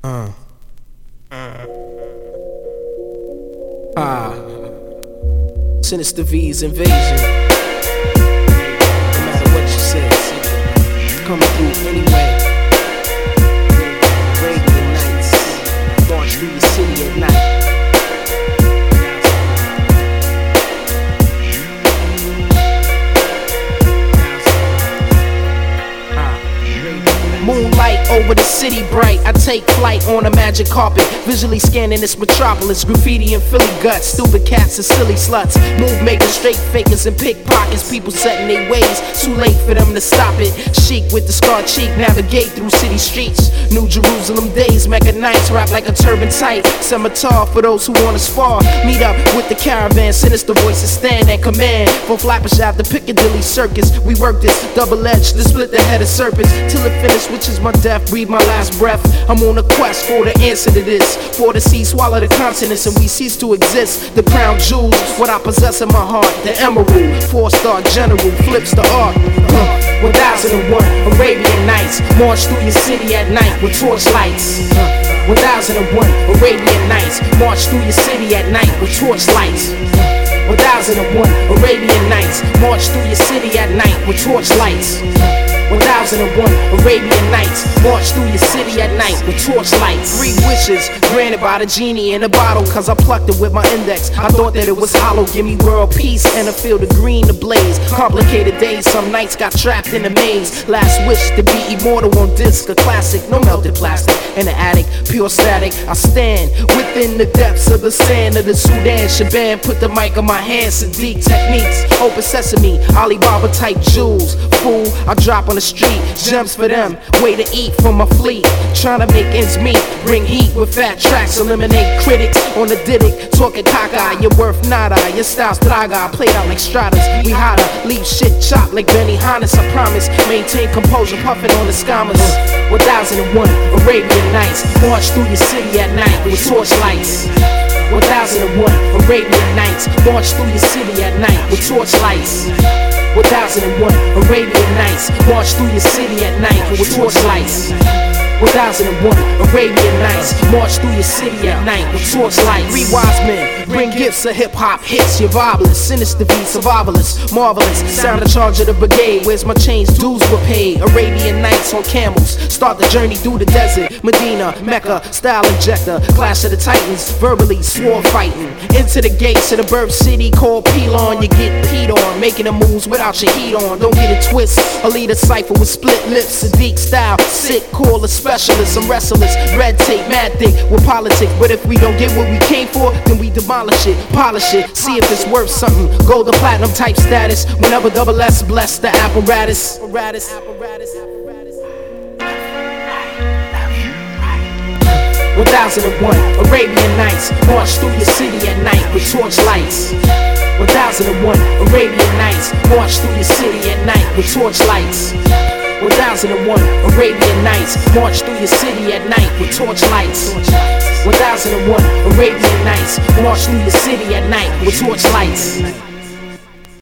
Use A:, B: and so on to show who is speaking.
A: Sinister V's invasion. No matter what you say, coming through anyway. Arabian Nights, march through the city at night. Moonlight over the city bright. I take flight on a magic carpet, visually scanning this metropolis. Graffiti and Philly guts, stupid cats and silly sluts, move makers, straight fakers and pickpockets. People setting their ways, too late for them to stop it. Chic with the scarred cheek, navigate through city streets. New Jerusalem days, Mecca nights, rap like a turban tight. Scimitar for those who wanna spar. Meet up with the caravan, sinister voices stand and command. From Flappers Ave to Piccadilly Circus, we work this double-edged to split the head of serpents till it finished, which is my death. Breathe my last breath. I'm on a quest for the answer to this. For the sea swallow the continents and we cease to exist. The crown jewels, what I possess in my heart. The emerald, 4-star general, flips the art. 1001 Arabian Nights, march through your city at night with torchlights. 1001 Arabian Nights, march through your city at night with torchlights. 1001 Arabian Nights, march through your city at night with torchlights. 1001 Arabian Nights, march through your city at night with torchlights. 3 wishes granted by the genie in a bottle, cause I plucked it with my index. I thought that it was hollow. Give me world peace and a field of green to blaze. Complicated days, some nights got trapped in a maze. Last wish to be immortal on disc, a classic. No melted plastic in the attic, pure static. I stand within the depths of the sand of the Sudan Shaban. Put the mic on my hand, Sadiq techniques. Open sesame, Alibaba type jewels. Fool, I drop on the street, gems for them, way to eat from my fleet. Trying to make ends meet, bring heat with fat tracks, eliminate critics on the Diddick. Talking caca, you're worth nada, your style's traga, played out like Stratas. We hotter, leave shit chopped like Benny Hannes, I promise. Maintain composure, puffin' on the scammers. 1001 Arabian Nights, march through your city at night with torchlights. 1001 Arabian Nights, march through your city at night with torchlights. 1001 Arabian Nights, march through your city at night with torchlights. 1001 Arabian Nights, march through your city at night with torchlights. 3 wise men bring gifts of hip-hop hits. Your vibeless, sinister beat, survivalists, marvelous. Sound in charge of the brigade. Where's my chains? Dues were paid. Arabian Nights on camels, start the journey through the desert. Medina, Mecca, style injector. Clash of the Titans, verbally swore fighting. Into the gates of the birth city called Pelon. You get peed on, making the moves without your heat on. Don't get it twist. A leader cipher with split lips, Sadiq style, sick, call a specialist. I'm restless, red tape, mad thick with politics. But if we don't get what we came for, then we demolish it, polish it, see if it's worth something. Gold or platinum type status, whenever double S bless the apparatus. 1001 Arabian Nights, march through your city at night with torchlights. 1001 Arabian Nights, march through your city at night with torchlights. 1001 Arabian Nights, march through your city at night with torchlights. 1001 Arabian Nights, march through your city at night with torchlights.